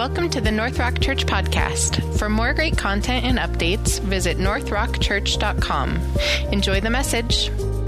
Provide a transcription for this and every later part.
Welcome to the North Rock Church podcast. For more great content and updates, visit northrockchurch.com. Enjoy the message.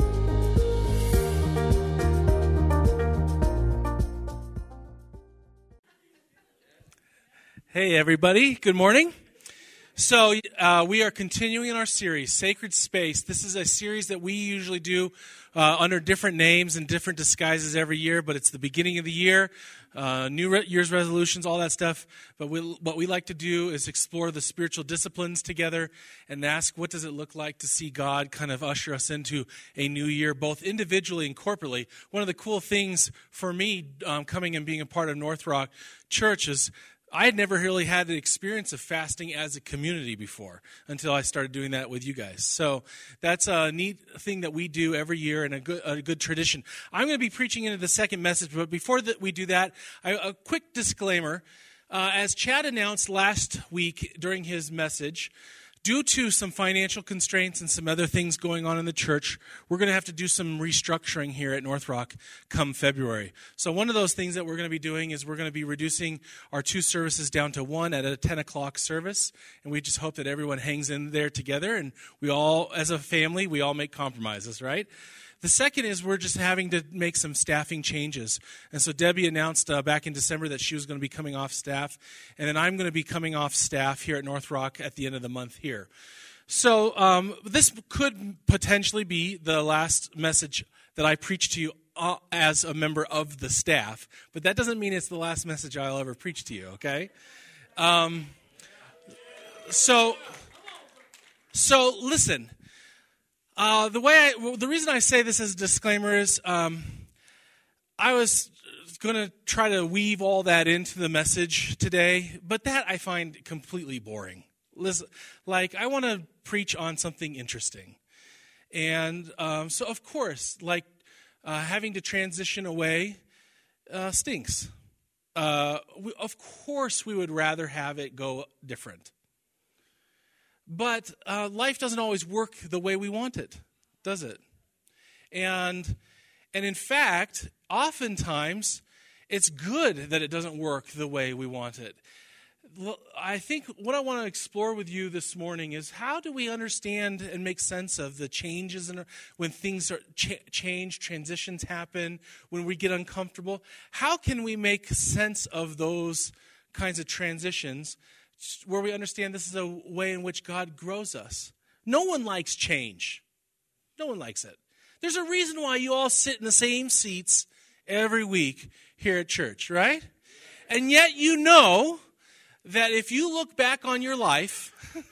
Hey, everybody. Good morning. So we are continuing in our series, Sacred Space. This is a series that we usually do under different names and different disguises every year, but it's the beginning of the year, New Year's resolutions, all that stuff. But what we like to do is explore the spiritual disciplines together and ask, what does it look like to see God kind of usher us into a new year, both individually and corporately. One of the cool things for me coming and being a part of North Rock Church is I had never really had the experience of fasting as a community before until I started doing that with you guys. So that's a neat thing that we do every year and a good tradition. I'm going to be preaching into the second message, but before we do that, a quick disclaimer. As Chad announced last week during his message, due to some financial constraints and some other things going on in the church, we're going to have to do some restructuring here at North Rock come February. So one of those things that we're going to be doing is we're going to be reducing our two services down to one at a 10 o'clock service. And we just hope that everyone hangs in there together. And we all, as a family, we all make compromises, right? The second is we're just having to make some staffing changes. And so Debbie announced back in December that she was going to be coming off staff. And then I'm going to be coming off staff here at North Rock at the end of the month here. So this could potentially be the last message that I preach to you as a member of the staff. But that doesn't mean it's the last message I'll ever preach to you, okay? So listen. The reason I say this as a disclaimer is I was going to try to weave all that into the message today, but that I find completely boring. Listen, I want to preach on something interesting. And so, of course, having to transition away stinks. Of course, we would rather have it go different. But life doesn't always work the way we want it, does it? And in fact, oftentimes, it's good that it doesn't work the way we want it. I think what I want to explore with you this morning is how do we understand and make sense of the changes when things are change, transitions happen, when we get uncomfortable. How can we make sense of those kinds of transitions where we understand this is a way in which God grows us? No one likes change. No one likes it. There's a reason why you all sit in the same seats every week here at church, right? And yet you know that if you look back on your life,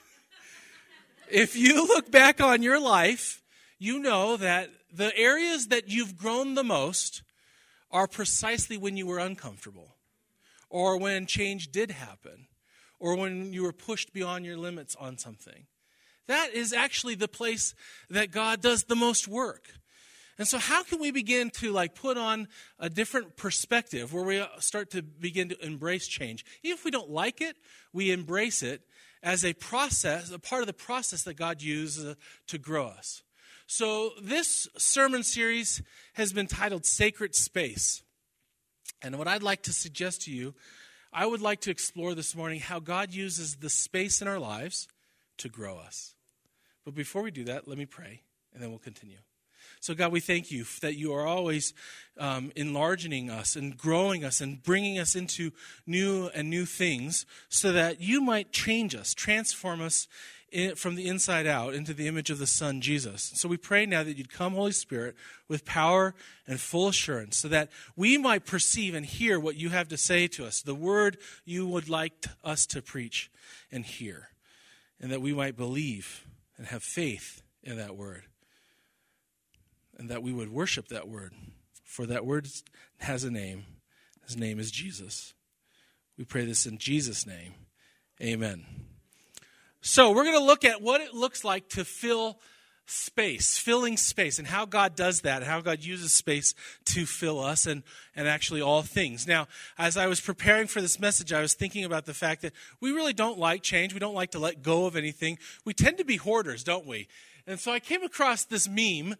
you know that the areas that you've grown the most are precisely when you were uncomfortable or when change did happen, or when you were pushed beyond your limits on something. That is actually the place that God does the most work. And so how can we begin to put on a different perspective where we start to begin to embrace change? Even if we don't like it, we embrace it as a process, a part of the process that God uses to grow us. So this sermon series has been titled Sacred Space. And what I'd like to suggest to you, I would like to explore this morning how God uses the space in our lives to grow us. But before we do that, let me pray, and then we'll continue. So God, we thank you that you are always enlarging us and growing us and bringing us into new things so that you might change us, transform us from the inside out into the image of the Son, Jesus. So we pray now that you'd come, Holy Spirit, with power and full assurance so that we might perceive and hear what you have to say to us, the word you would like us to preach and hear, and that we might believe and have faith in that word, and that we would worship that word, for that word has a name. His name is Jesus. We pray this in Jesus' name. Amen. So we're going to look at what it looks like to fill space, filling space, and how God does that, and how God uses space to fill us and actually all things. Now, as I was preparing for this message, I was thinking about the fact that we really don't like change. We don't like to let go of anything. We tend to be hoarders, don't we? And so I came across this meme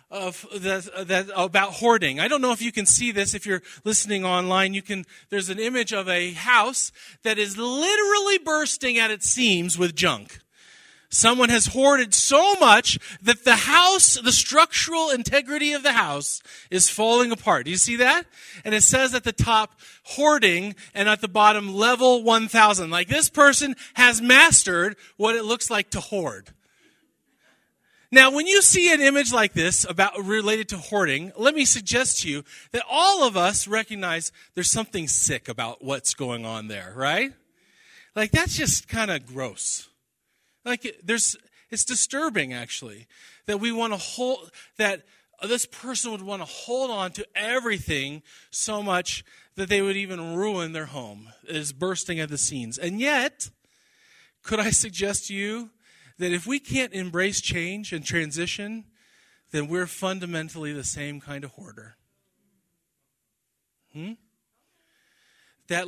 about hoarding. I don't know if you can see this. If you're listening online, there's an image of a house that is literally bursting at its seams with junk. Someone has hoarded so much that the structural integrity of the house is falling apart. Do you see that? And it says at the top, hoarding, and at the bottom, level 1000. Like this person has mastered what it looks like to hoard. Now, when you see an image like this related to hoarding, let me suggest to you that all of us recognize there's something sick about what's going on there, right? Like that's just kind of gross. Like it's disturbing actually that that this person would want to hold on to everything so much that they would even ruin their home. It is bursting at the seams. And yet, could I suggest to you that if we can't embrace change and transition, then we're fundamentally the same kind of hoarder. If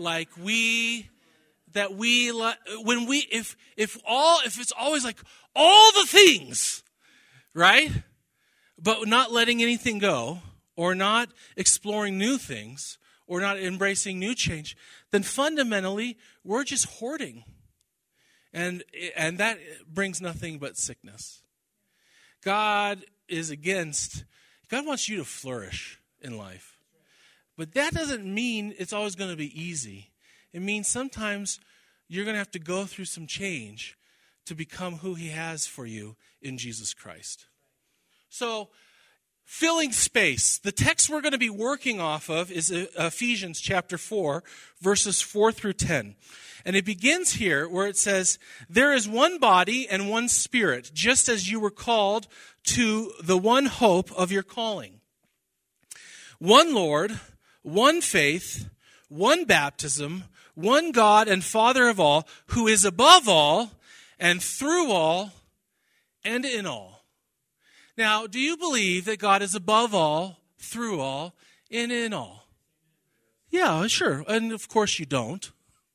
it's always like all the things, right? But not letting anything go, or not exploring new things, or not embracing new change, then fundamentally we're just hoarding. And that brings nothing but sickness. God wants you to flourish in life. But that doesn't mean it's always going to be easy. It means sometimes you're going to have to go through some change to become who he has for you in Jesus Christ. So, filling space. The text we're going to be working off of is Ephesians chapter 4, verses 4 through 10. And it begins here where it says, "There is one body and one spirit, just as you were called to the one hope of your calling. One Lord, one faith, one baptism, one God and Father of all, who is above all and through all and in all." Now, do you believe that God is above all, through all, and in all? Yeah, sure. And of course you don't.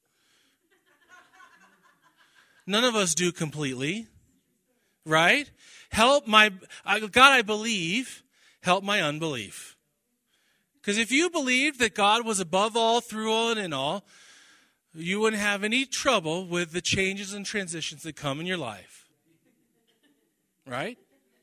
None of us do completely, right? God, I believe, help my unbelief. Because if you believed that God was above all, through all, and in all, you wouldn't have any trouble with the changes and transitions that come in your life. Right?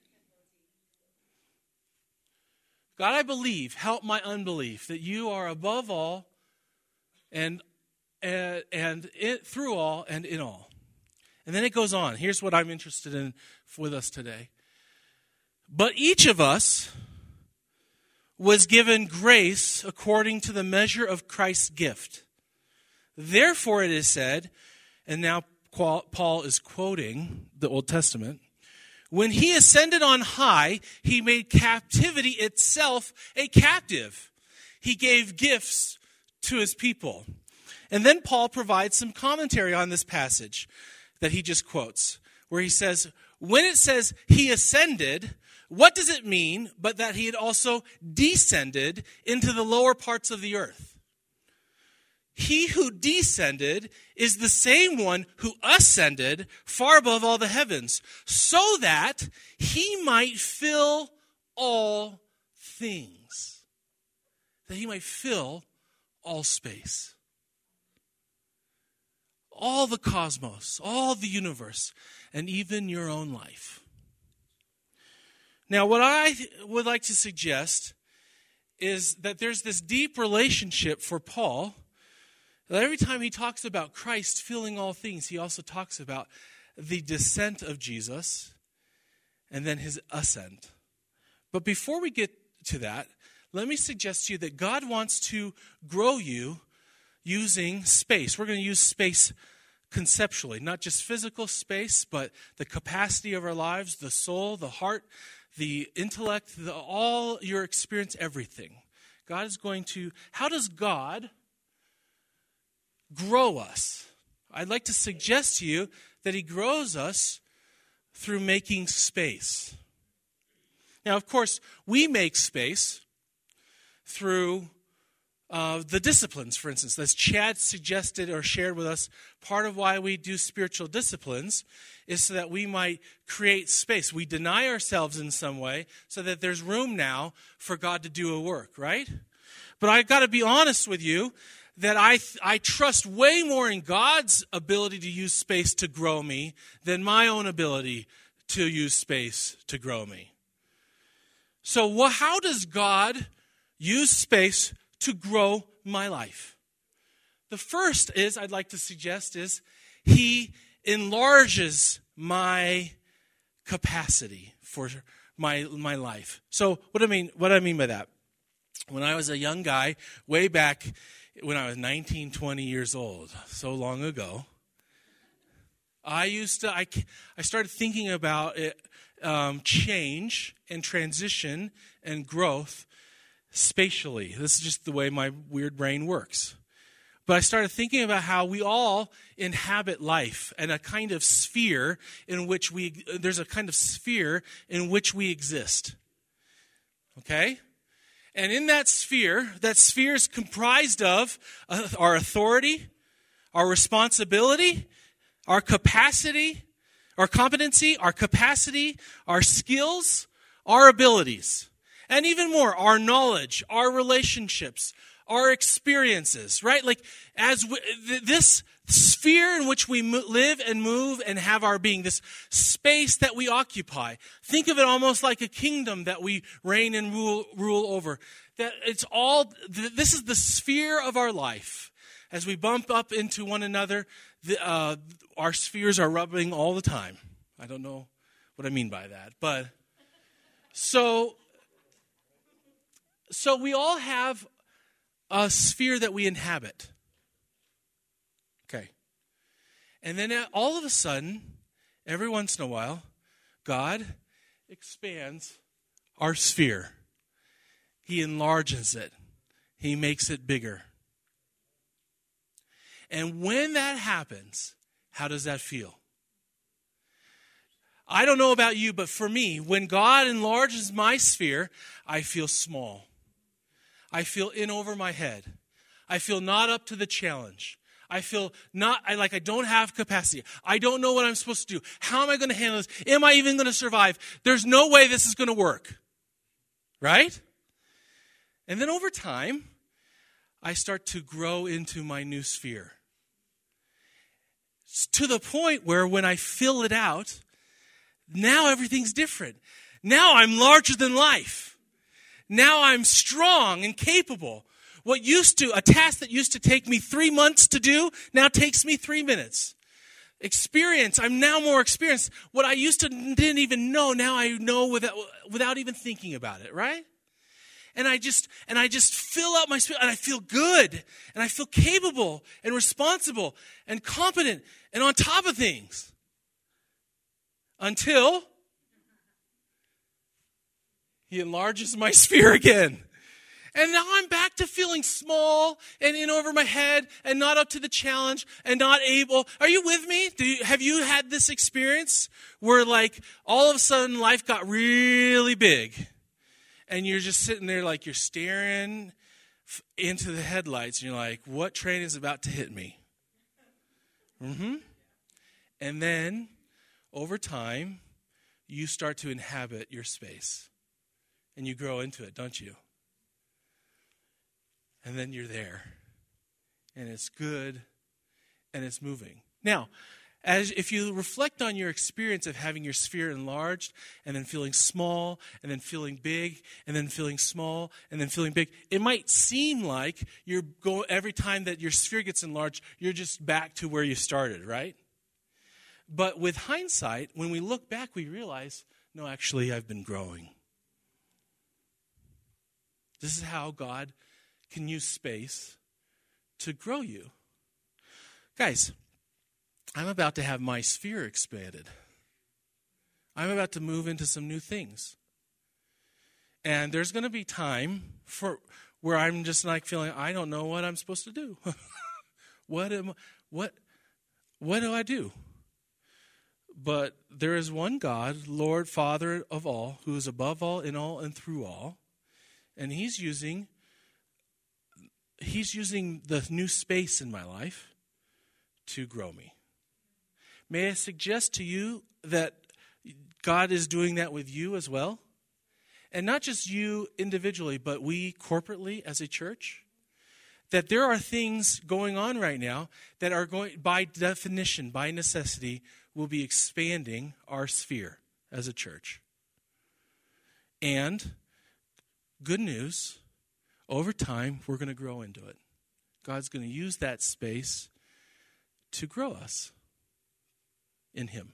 God, I believe, help my unbelief, that you are above all and through all and in all. And then it goes on. Here's what I'm interested in with us today. "But each of us was given grace according to the measure of Christ's gift. Therefore it is said," and now Paul is quoting the Old Testament, "When he ascended on high, he made captivity itself a captive. He gave gifts to his people." And then Paul provides some commentary on this passage that he just quotes, where he says, when it says he ascended, what does it mean but that he had also descended into the lower parts of the earth? He who descended is the same one who ascended far above all the heavens, so that he might fill all things. That he might fill all space. All the cosmos, all the universe, and even your own life. Now, what I would like to suggest is that there's this deep relationship for Paul. That every time he talks about Christ filling all things, he also talks about the descent of Jesus and then his ascent. But before we get to that, let me suggest to you that God wants to grow you using space. We're going to use space conceptually, not just physical space, but the capacity of our lives, the soul, the heart, the intellect, all your experience, everything. God is going to, how does God grow us? I'd like to suggest to you that he grows us through making space. Now, of course, we make space through the disciplines, for instance. As Chad suggested or shared with us, part of why we do spiritual disciplines is so that we might create space. We deny ourselves in some way so that there's room now for God to do a work, right? But I've got to be honest with you that I trust way more in God's ability to use space to grow me than my own ability to use space to grow me. So how does God use space to grow my life? The first I'd like to suggest is he enlarges my capacity for my life. So what do I mean by that? When I was a young guy, way back when I was 19, 20 years old, so long ago, I started thinking about it, change and transition and growth spatially. This is just the way my weird brain works. But I started thinking about how we all inhabit life and a kind of sphere in which there's a kind of sphere in which we exist. Okay? And in that sphere is comprised of our authority, our responsibility, our capacity, our competency, our capacity, our skills, our abilities, and even more, our knowledge, our relationships, our experiences, right? Like this sphere in which we live and move and have our being, this space that we occupy. Think of it almost like a kingdom that we reign and rule over. That this is the sphere of our life. As we bump up into one another, our spheres are rubbing all the time. I don't know what I mean by that, but so we all have a sphere that we inhabit. Okay. And then all of a sudden, every once in a while, God expands our sphere. He enlarges it. He makes it bigger. And when that happens, how does that feel? I don't know about you, but for me, when God enlarges my sphere, I feel small. I feel in over my head. I feel not up to the challenge. I feel I don't have capacity. I don't know what I'm supposed to do. How am I going to handle this? Am I even going to survive? There's no way this is going to work. Right? And then over time, I start to grow into my new sphere. To the point where when I fill it out, now everything's different. Now I'm larger than life. Now I'm strong and capable. A task that used to take me 3 months to do, now takes me 3 minutes. Experience, I'm now more experienced. What I used to didn't even know, now I know without even thinking about it, right? And I just fill out my spirit, and I feel good, and I feel capable and responsible and competent and on top of things. Until he enlarges my sphere again. And now I'm back to feeling small and in over my head and not up to the challenge and not able. Are you with me? Have you had this experience where all of a sudden life got really big and you're just sitting there like you're staring into the headlights and you're like, what train is about to hit me? And then over time, you start to inhabit your space. And you grow into it, don't you? And then you're there. And it's good. And it's moving. Now, if you reflect on your experience of having your sphere enlarged, and then feeling small, and then feeling big, and then feeling small, and then feeling big, it might seem like every time that your sphere gets enlarged, you're just back to where you started, right? But with hindsight, when we look back, we realize, no, actually, I've been growing. This is how God can use space to grow you. Guys, I'm about to have my sphere expanded. I'm about to move into some new things. And there's going to be time where I'm just feeling, I don't know what I'm supposed to do. What do I do? But there is one God, Lord, Father of all, who is above all, in all, and through all. And he's using He's using the new space in my life to grow me. May I suggest to you that God is doing that with you as well? And not just you individually, but we corporately as a church? That there are things going on right now that are going, by definition, by necessity, will be expanding our sphere as a church. And good news, over time, we're going to grow into it. God's going to use that space to grow us in Him.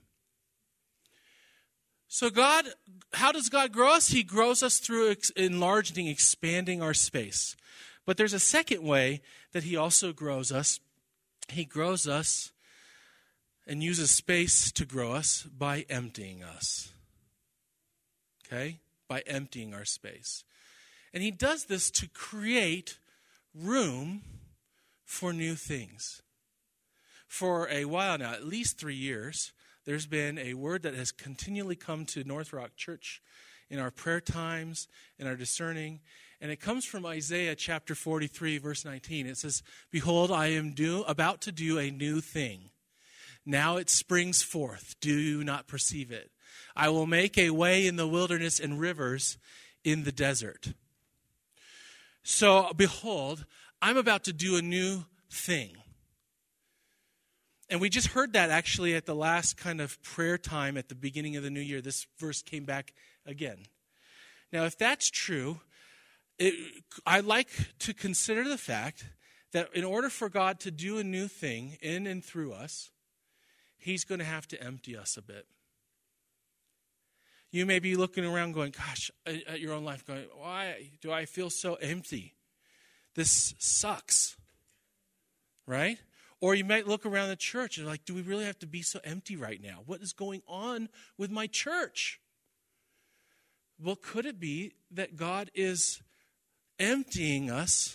So how does God grow us? He grows us through enlarging, expanding our space. But there's a second way that He also grows us. He grows us and uses space to grow us by emptying us. Okay? By emptying our space. And He does this to create room for new things. For a while now, at least 3 years, there's been a word that has continually come to North Rock Church in our prayer times, in our discerning, and it comes from Isaiah chapter 43, verse 19. It says, "Behold, I am about to do a new thing. Now it springs forth. Do you not perceive it? I will make a way in the wilderness and rivers in the desert." So, behold, I'm about to do a new thing. And we just heard that actually at the last kind of prayer time at the beginning of the new year. This verse came back again. Now, if that's true, I'd like to consider the fact that in order for God to do a new thing in and through us, He's going to have to empty us a bit. You may be looking around going, gosh, at your own life going, why do I feel so empty? This sucks, right? Or you might look around the church and like, do we really have to be so empty right now? What is going on with my church? Well, could it be that God is emptying us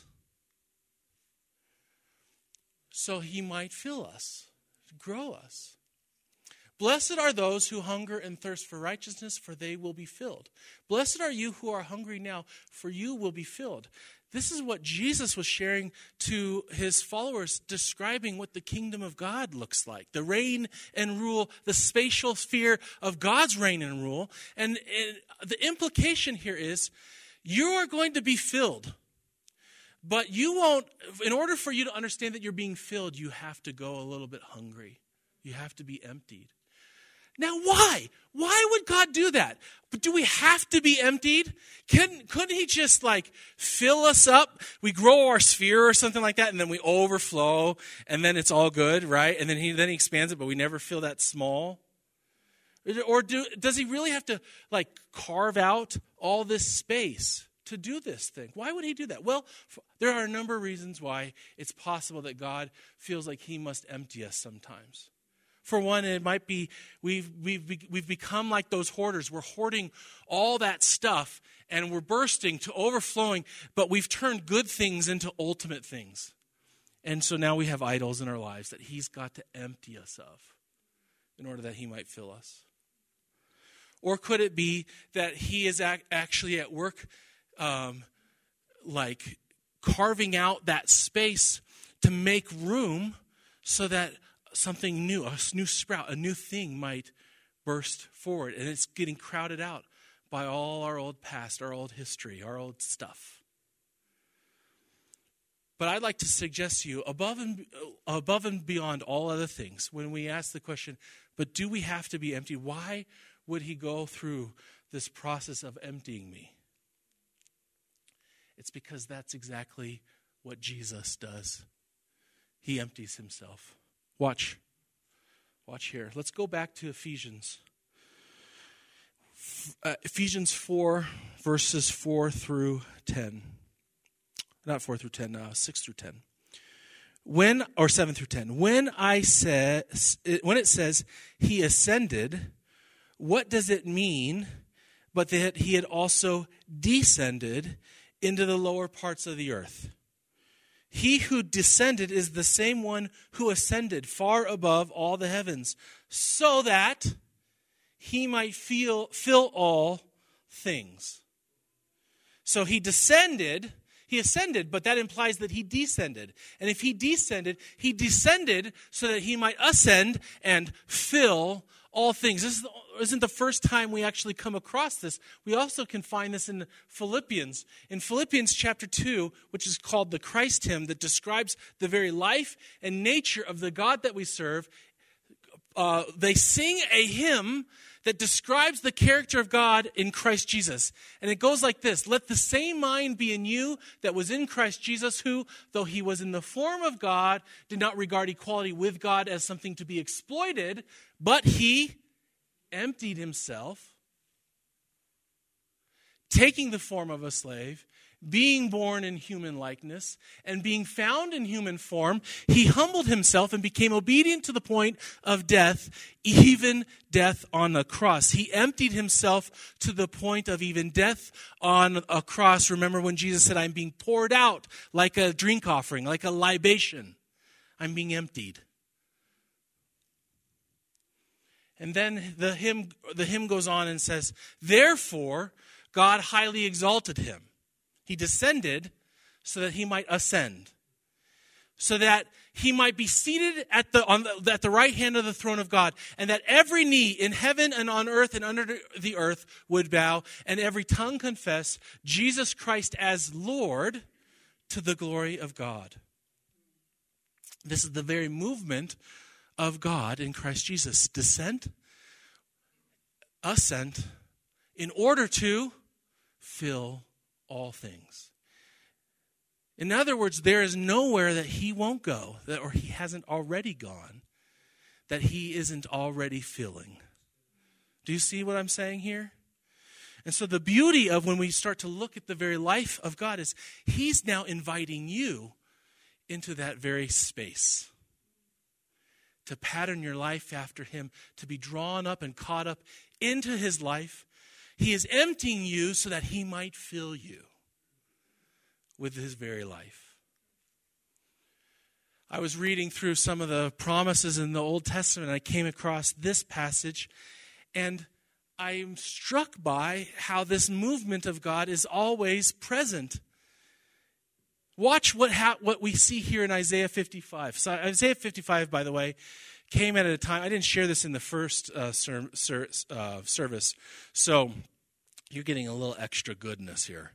so He might fill us, grow us? Blessed are those who hunger and thirst for righteousness, for they will be filled. Blessed are you who are hungry now, for you will be filled. This is what Jesus was sharing to His followers, describing what the kingdom of God looks like. The reign and rule, the spatial sphere of God's reign and rule. And the implication here is, you are going to be filled. But you won't, in order for you to understand that you're being filled, you have to go a little bit hungry. You have to be emptied. Now, why? Why would God do that? But do we have to be emptied? Couldn't He just fill us up? We grow our sphere or something like that, and then we overflow, and then it's all good, right? And then He expands it, but we never feel that small. Or does He really have to carve out all this space to do this thing? Why would He do that? Well, there are a number of reasons why it's possible that God feels like He must empty us sometimes. For one, it might be we've become like those hoarders. We're hoarding all that stuff, and we're bursting to overflowing, but we've turned good things into ultimate things. And so now we have idols in our lives that He's got to empty us of in order that He might fill us. Or could it be that He is actually at work carving out that space to make room so that something new, a new sprout, a new thing might burst forward. And it's getting crowded out by all our old past, our old history, our old stuff. But I'd like to suggest to you, above and beyond all other things, when we ask the question, but do we have to be empty? Why would He go through this process of emptying me? It's because that's exactly what Jesus does. He empties Himself. Watch here. Let's go back to Ephesians. Ephesians 4, verses 4 through 10. Not 4 through 10, 6 through 10. 7 through 10. When it says He ascended, what does it mean but that He had also descended into the lower parts of the earth? He who descended is the same one who ascended far above all the heavens, so that He might fill all things. So He descended, He ascended, but that implies that he descended. And if he descended so that he might ascend and fill all things. This isn't the first time we actually come across this. We also can find this in Philippians. In Philippians chapter 2, which is called the Christ hymn, that describes the very life and nature of the God that we serve, they sing a hymn that describes the character of God in Christ Jesus. And it goes like this: let the same mind be in you that was in Christ Jesus, who, though he was in the form of God, did not regard equality with God as something to be exploited, but he emptied himself, taking the form of a slave, being born in human likeness, and being found in human form, he humbled himself and became obedient to the point of death, even death on a cross. He emptied himself to the point of even death on a cross. Remember when Jesus said, I'm being poured out like a drink offering, like a libation. I'm being emptied. And then the hymn goes on and says, therefore, God highly exalted him. He descended so that he might ascend, so that he might be seated at the right hand of the throne of God, and that every knee in heaven and on earth and under the earth would bow, and every tongue confess Jesus Christ as Lord, to the glory of God. This is the very movement of God in Christ Jesus. Descent, ascent, in order to fill all things. In other words, there is nowhere that he won't go, or he hasn't already gone, that he isn't already filling. Do you see what I'm saying here? And so the beauty of when we start to look at the very life of God is he's now inviting you into that very space, to pattern your life after him, to be drawn up and caught up into his life. He is emptying you so that he might fill you with his very life. I was reading through some of the promises in the Old Testament, and I came across this passage, and I'm struck by how this movement of God is always present. Watch what we see here in Isaiah 55. So Isaiah 55, by the way, came at a time, I didn't share this in the first service, so you're getting a little extra goodness here.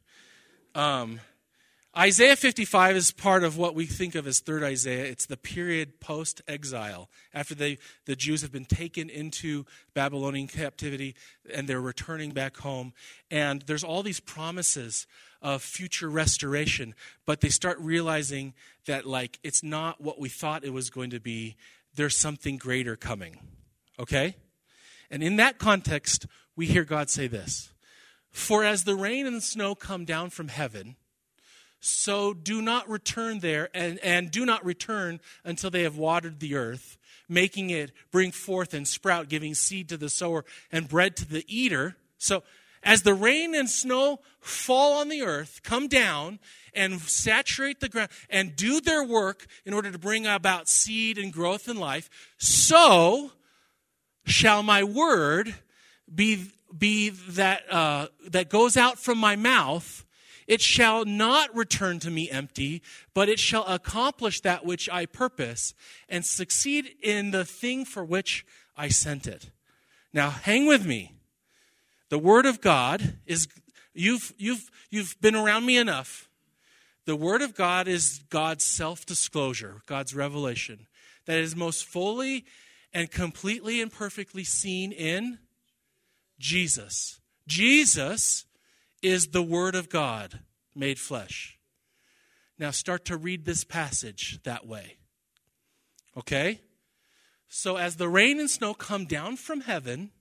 Isaiah 55 is part of what we think of as Third Isaiah. It's the period post-exile, after the Jews have been taken into Babylonian captivity and they're returning back home. And there's all these promises of future restoration, but they start realizing that it's not what we thought it was going to be. There's something greater coming, okay? And in that context, we hear God say this: for as the rain and the snow come down from heaven, so do not return there, and do not return until they have watered the earth, making it bring forth and sprout, giving seed to the sower and bread to the eater. So as the rain and snow fall on the earth, come down and saturate the ground and do their work in order to bring about seed and growth in life, so shall my word be that goes out from my mouth. It shall not return to me empty, but it shall accomplish that which I purpose and succeed in the thing for which I sent it. Now, hang with me. The Word of God is, you've been around me enough. The Word of God is God's self-disclosure, God's revelation, that is most fully and completely and perfectly seen in Jesus. Jesus is the Word of God made flesh. Now start to read this passage that way. Okay? So as the rain and snow come down from heaven,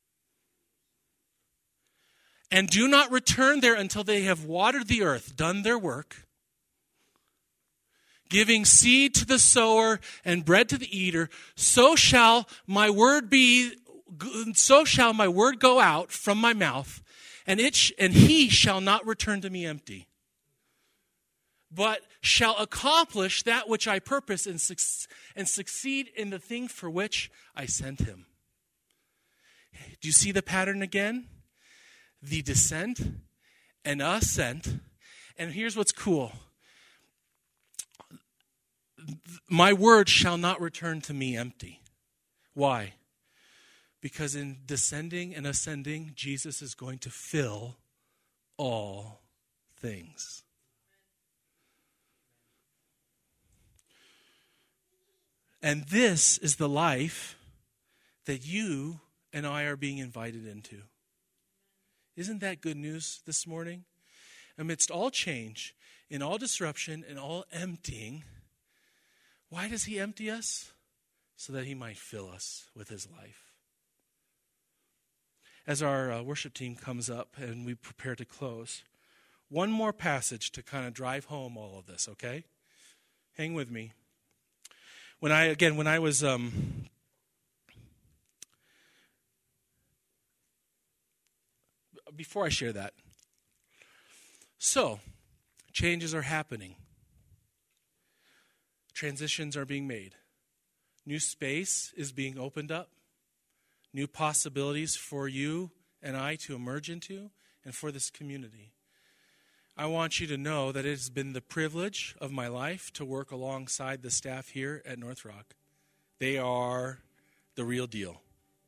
and do not return there until they have watered the earth, done their work, giving seed to the sower and bread to the eater, so shall my word go out from my mouth, and he shall not return to me empty, but shall accomplish that which I purpose and succeed in the thing for which I sent him. Do you see the pattern again? The descent and ascent And here's what's cool. My word shall not return to me empty. Why? Because in descending and ascending, Jesus is going to fill all things. And this is the life that you and I are being invited into. Isn't that good news this morning? Amidst all change, in all disruption, and all emptying, why does he empty us? So that he might fill us with his life. As our worship team comes up and we prepare to close, one more passage to kind of drive home all of this, okay? Hang with me. When I was before I share that. So, changes are happening. Transitions are being made. New space is being opened up. New possibilities for you and I to emerge into and for this community. I want you to know that it has been the privilege of my life to work alongside the staff here at North Rock. They are the real deal.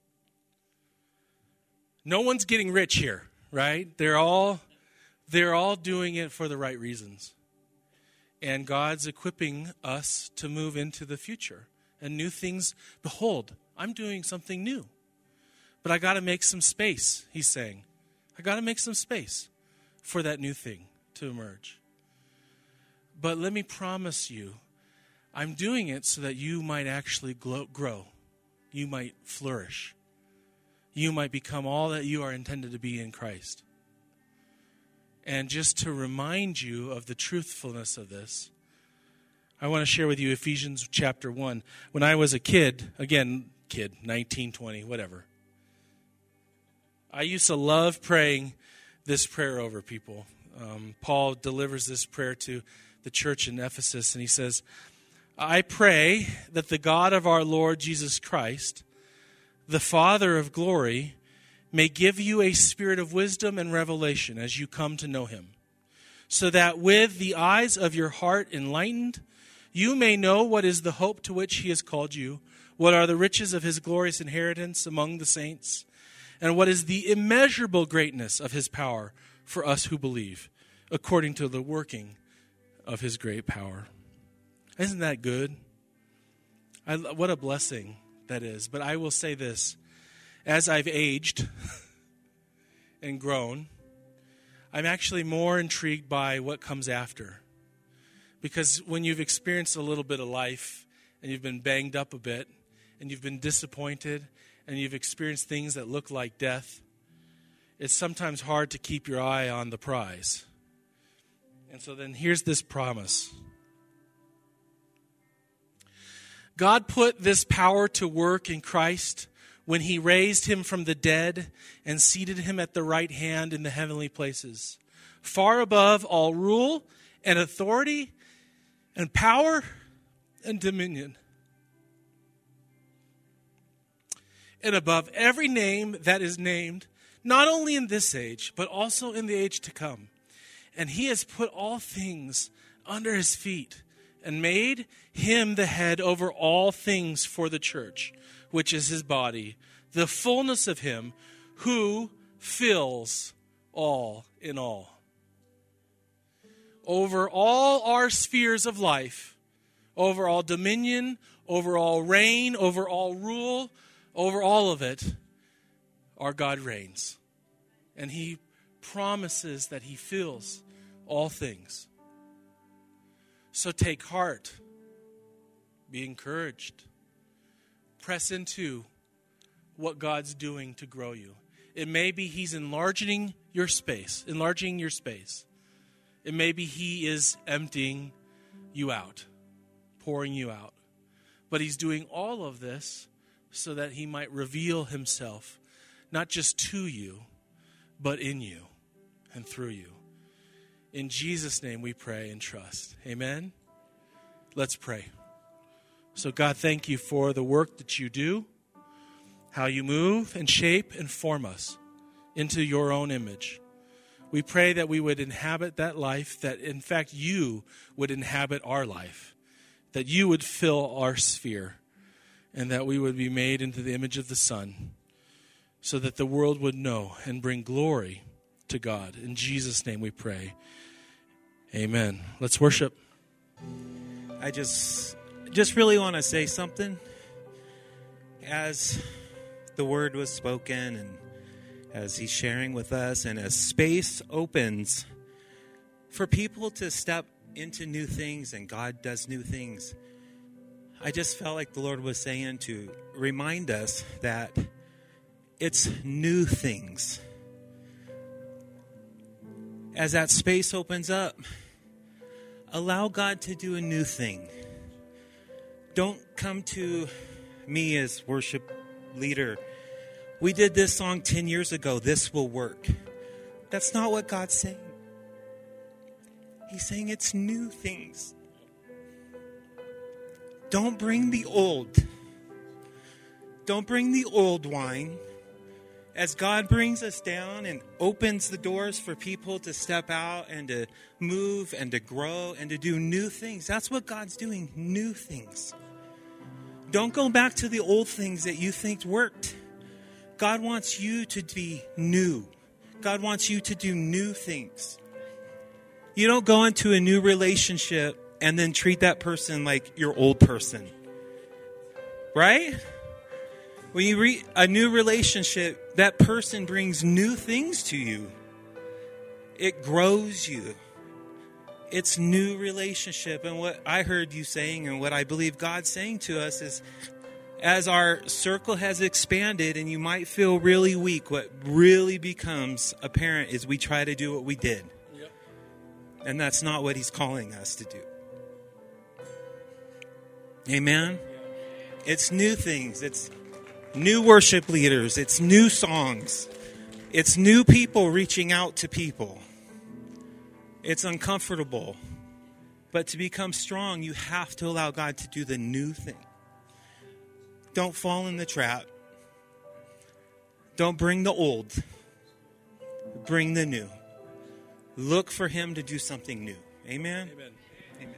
No one's getting rich here, right? They're all doing it for the right reasons. And God's equipping us to move into the future and new things. Behold, I'm doing something new. But I got to make some space, he's saying. I got to make some space for that new thing to emerge. But let me promise you, I'm doing it so that you might actually grow. You might flourish. You might become all that you are intended to be in Christ. And just to remind you of the truthfulness of this, I want to share with you Ephesians chapter 1. When I was a kid, 19, 20, whatever, I used to love praying this prayer over people. Paul delivers this prayer to the church in Ephesus, and he says, I pray that the God of our Lord Jesus Christ, the Father of glory, may give you a spirit of wisdom and revelation as you come to know him, so that with the eyes of your heart enlightened, you may know what is the hope to which he has called you, what are the riches of his glorious inheritance among the saints, and what is the immeasurable greatness of his power for us who believe, according to the working of his great power. Isn't that good? What a blessing that is. But I will say this. As I've aged and grown, I'm actually more intrigued by what comes after. Because when you've experienced a little bit of life and you've been banged up a bit and you've been disappointed and you've experienced things that look like death, it's sometimes hard to keep your eye on the prize. And so then here's this promise. God put this power to work in Christ when he raised him from the dead and seated him at the right hand in the heavenly places, far above all rule and authority and power and dominion, and above every name that is named, not only in this age, but also in the age to come. And he has put all things under his feet and made him the head over all things for the church, which is his body, the fullness of him who fills all in all. Over all our spheres of life, over all dominion, over all reign, over all rule, over all of it, our God reigns. And he promises that he fills all things. So take heart. Be encouraged. Press into what God's doing to grow you. It may be he's enlarging your space. It may be he is emptying you out, pouring you out. But he's doing all of this so that he might reveal himself, not just to you, but in you and through you. In Jesus' name we pray and trust. Amen? Let's pray. So God, thank you for the work that you do, how you move and shape and form us into your own image. We pray that we would inhabit that life, that in fact you would inhabit our life, that you would fill our sphere, and that we would be made into the image of the Son, so that the world would know and bring glory to God. In Jesus' name we pray. Amen. Let's worship. I just really want to say something. As the word was spoken and as he's sharing with us and as space opens for people to step into new things and God does new things, I just felt like the Lord was saying to remind us that it's new things. As that space opens up, allow God to do a new thing. Don't come to me as worship leader. We did this song 10 years ago. This will work. That's not what God's saying. He's saying it's new things. Don't bring the old. Don't bring the old wine. As God brings us down and opens the doors for people to step out and to move and to grow and to do new things. That's what God's doing, new things. Don't go back to the old things that you think worked. God wants you to be new. God wants you to do new things. You don't go into a new relationship and then treat that person like your old person. Right? When you reach a new relationship, that person brings new things to you. It grows you. It's new relationship. And what I heard you saying and what I believe God's saying to us is, as our circle has expanded and you might feel really weak, what really becomes apparent is we try to do what we did. Yep. And that's not what he's calling us to do. Amen? It's new things. It's new worship leaders. It's new songs. It's new people reaching out to people. It's uncomfortable. But to become strong, you have to allow God to do the new thing. Don't fall in the trap. Don't bring the old. Bring the new. Look for him to do something new. Amen? Amen. Amen.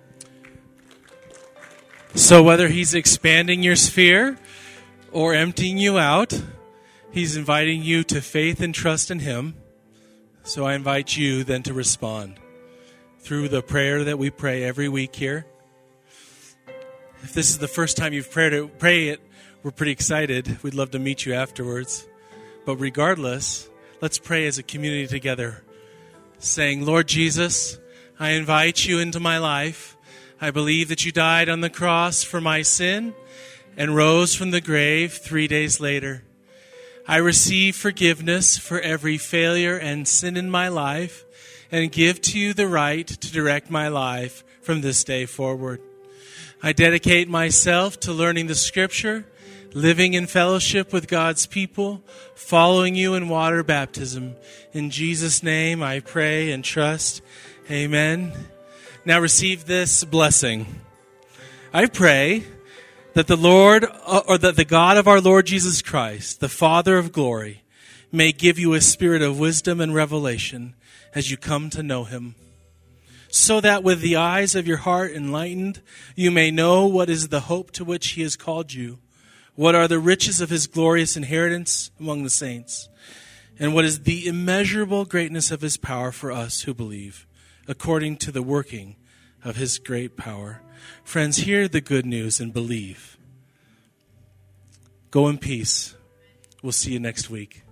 So whether he's expanding your sphere or emptying you out, he's inviting you to faith and trust in him. So I invite you then to respond through the prayer that we pray every week here. If this is the first time you've prayed it, we're pretty excited. We'd love to meet you afterwards. But regardless, let's pray as a community together, saying, Lord Jesus, I invite you into my life. I believe that you died on the cross for my sin and rose from the grave 3 days later. I receive forgiveness for every failure and sin in my life and give to you the right to direct my life from this day forward. I dedicate myself to learning the Scripture, living in fellowship with God's people, following you in water baptism. In Jesus' name I pray and trust. Amen. Now receive this blessing. I pray that the Lord, or that the God of our Lord Jesus Christ, the Father of glory, may give you a spirit of wisdom and revelation as you come to know him, so that with the eyes of your heart enlightened, you may know what is the hope to which he has called you, what are the riches of his glorious inheritance among the saints, and what is the immeasurable greatness of his power for us who believe, according to the working of his great power. Friends, hear the good news and believe. Go in peace. We'll see you next week.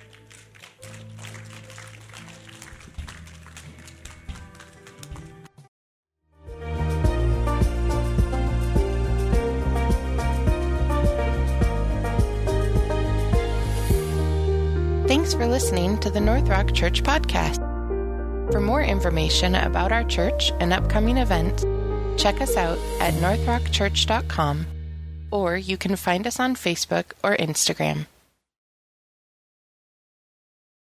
Thanks for listening to the North Rock Church podcast. For more information about our church and upcoming events, check us out at northrockchurch.com, or you can find us on Facebook or Instagram.